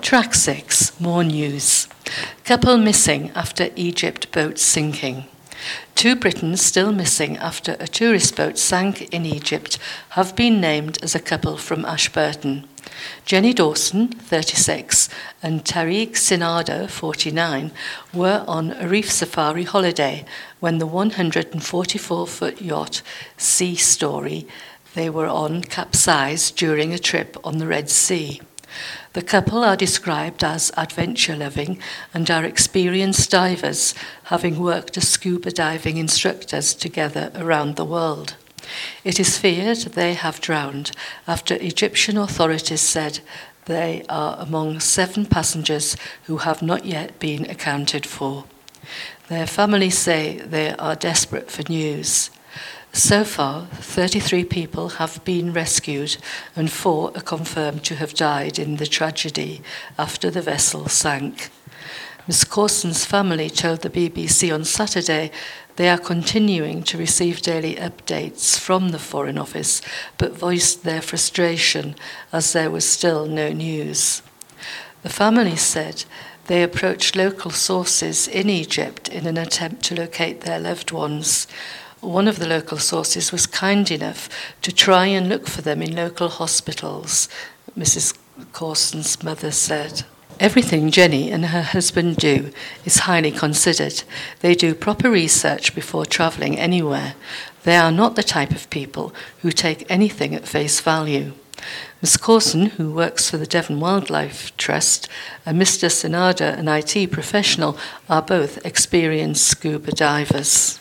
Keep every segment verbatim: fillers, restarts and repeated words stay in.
Track six, more news. Couple missing after Egypt boat sinking. Two Britons still missing after a tourist boat sank in Egypt have been named as a couple from Ashburton. Jenny Dawson, thirty-six, and Tariq Sinada, forty-nine, were on a reef safari holiday when the one hundred forty-four foot yacht Sea Story they were on capsized during a trip on the Red Sea. The couple are described as adventure-loving and are experienced divers, having worked as scuba diving instructors together around the world. It is feared they have drowned after Egyptian authorities said they are among seven passengers who have not yet been accounted for. Their families say they are desperate for news. So far, thirty-three people have been rescued and four are confirmed to have died in the tragedy after the vessel sank. Miss Corson's family told the B B C on Saturday they are continuing to receive daily updates from the Foreign Office, but voiced their frustration as there was still no news. The family said they approached local sources in Egypt in an attempt to locate their loved ones. One of the local sources was kind enough to try and look for them in local hospitals, Missus Corson's mother said. Everything Jenny and her husband do is highly considered. They do proper research before travelling anywhere. They are not the type of people who take anything at face value. Miss Corson, who works for the Devon Wildlife Trust, and Mister Sinada, an I T professional, are both experienced scuba divers.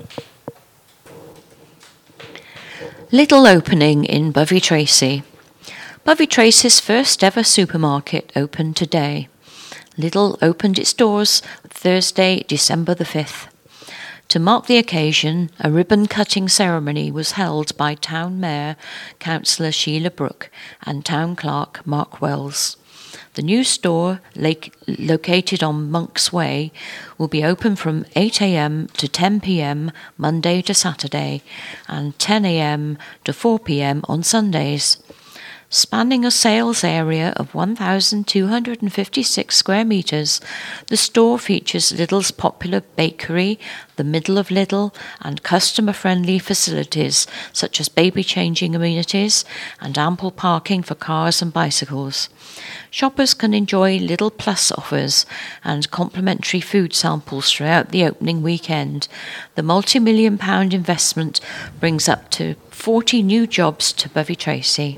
Little opening in Bovey Tracy. Bovey Tracy's first ever supermarket opened today. Lidl opened its doors Thursday, December the fifth. To mark the occasion, a ribbon-cutting ceremony was held by Town Mayor, Councillor Sheila Brooke, and Town Clerk Mark Wells. The new store, located on Monk's Way, will be open from eight a.m. to ten p.m. Monday to Saturday and ten a.m. to four p.m. on Sundays. Spanning a sales area of one thousand two hundred fifty-six square metres, the store features Lidl's popular bakery, the middle of Lidl, and customer-friendly facilities such as baby-changing amenities and ample parking for cars and bicycles. Shoppers can enjoy Lidl Plus offers and complimentary food samples throughout the opening weekend. The multi-million pound investment brings up to forty new jobs to Bovey Tracy.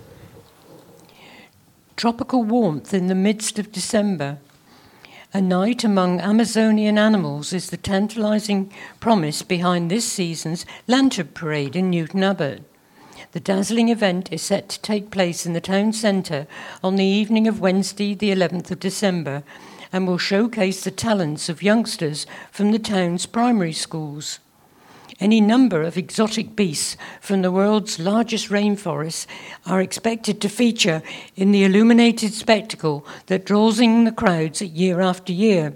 Tropical warmth in the midst of December. A night among Amazonian animals is the tantalising promise behind this season's Lantern Parade in Newton Abbot. The dazzling event is set to take place in the town centre on the evening of Wednesday, the eleventh of December, and will showcase the talents of youngsters from the town's primary schools. Any number of exotic beasts from the world's largest rainforests are expected to feature in the illuminated spectacle that draws in the crowds year after year.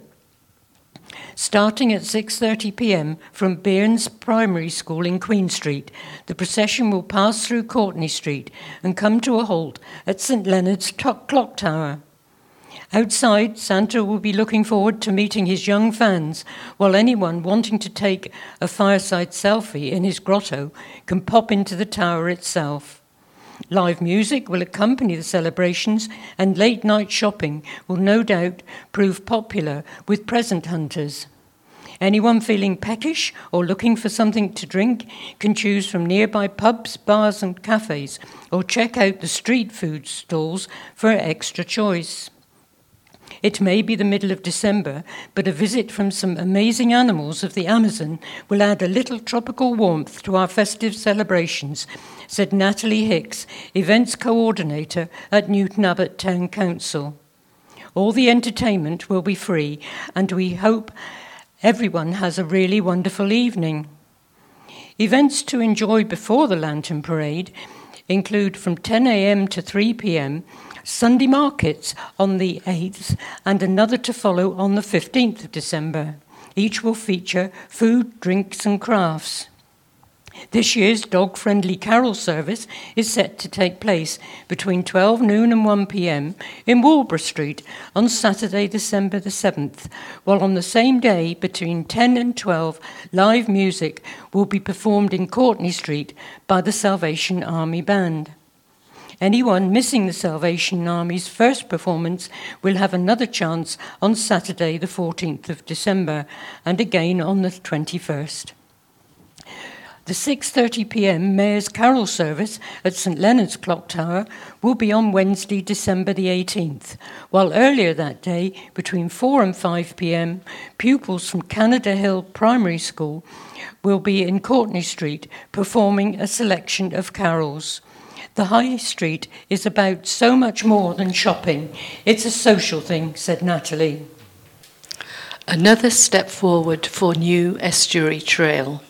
Starting at six thirty p.m. from Bearns Primary School in Queen Street, the procession will pass through Courtney Street and come to a halt at St Leonard's Clock Tower. Outside, Santa will be looking forward to meeting his young fans, while anyone wanting to take a fireside selfie in his grotto can pop into the tower itself. Live music will accompany the celebrations, and late-night shopping will no doubt prove popular with present hunters. Anyone feeling peckish or looking for something to drink can choose from nearby pubs, bars and cafes, or check out the street food stalls for extra choice. It may be the middle of December, but a visit from some amazing animals of the Amazon will add a little tropical warmth to our festive celebrations, said Natalie Hicks, Events Coordinator at Newton Abbot Town Council. All the entertainment will be free, and we hope everyone has a really wonderful evening. Events to enjoy before the Lantern Parade include from ten a.m. to three p.m. Sunday markets on the eighth and another to follow on the fifteenth of December. Each will feature food, drinks and crafts. This year's dog-friendly carol service is set to take place between twelve noon and one p.m. in Walborough Street on Saturday, December the seventh, while on the same day between ten and twelve, live music will be performed in Courtney Street by the Salvation Army Band. Anyone missing the Salvation Army's first performance will have another chance on Saturday, the fourteenth of December, and again on the twenty-first. The six thirty p.m. Mayor's Carol service at St Leonard's Clock Tower will be on Wednesday, December the eighteenth, while earlier that day, between four and five p.m, pupils from Canada Hill Primary School will be in Courtney Street performing a selection of carols. The High Street is about so much more than shopping. It's a social thing, said Natalie. Another step forward for new estuary trail.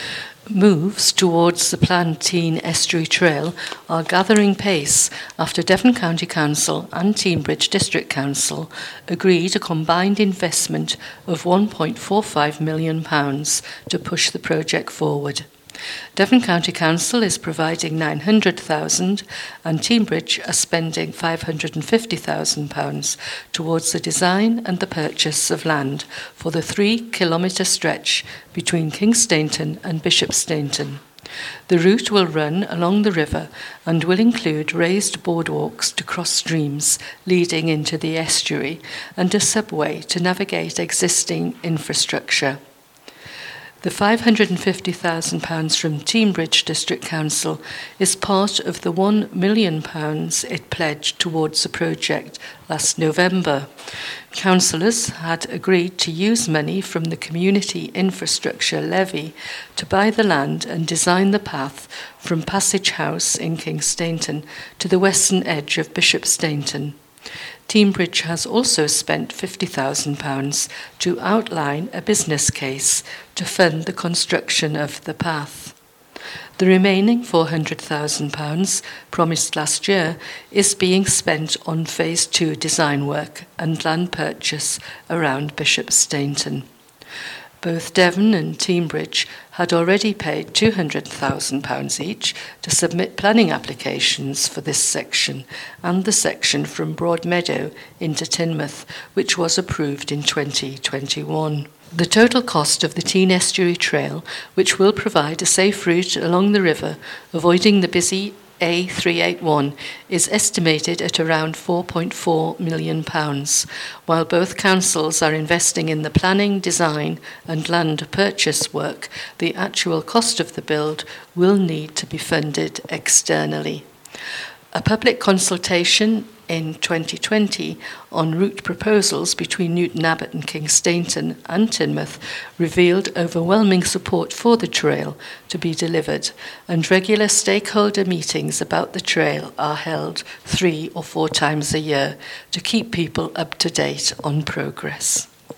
Moves towards the planned Teen Estuary Trail are gathering pace after Devon County Council and Teignbridge District Council agreed a combined investment of one point four five million pounds to push the project forward. Devon County Council is providing nine hundred thousand pounds and Teignbridge are spending five hundred fifty thousand pounds towards the design and the purchase of land for the three-kilometre stretch between Kingstainton and Bishopstainton. The route will run along the river and will include raised boardwalks to cross streams leading into the estuary and a subway to navigate existing infrastructure. The five hundred fifty thousand pounds from Teignbridge District Council is part of the one million pounds it pledged towards the project last November. Councillors had agreed to use money from the Community Infrastructure Levy to buy the land and design the path from Passage House in Kingstainton to the western edge of Bishopstainton. Teignbridge has also spent fifty thousand pounds to outline a business case to fund the construction of the path. The remaining four hundred thousand pounds, promised last year, is being spent on Phase two design work and land purchase around Bishopstainton. Both Devon and Teignbridge had already paid two hundred thousand pounds each to submit planning applications for this section and the section from Broadmeadow into Teignmouth, which was approved in twenty twenty-one. The total cost of the Teen Estuary Trail, which will provide a safe route along the river, avoiding the busy A three eighty-one, is estimated at around four point four million pounds, while both councils are investing in the planning, design and land purchase work. The actual cost of the build will need to be funded externally. A public consultation in twenty twenty on route proposals between Newton Abbot and Kingstainton and Teignmouth revealed overwhelming support for the trail to be delivered, and regular stakeholder meetings about the trail are held three or four times a year to keep people up to date on progress.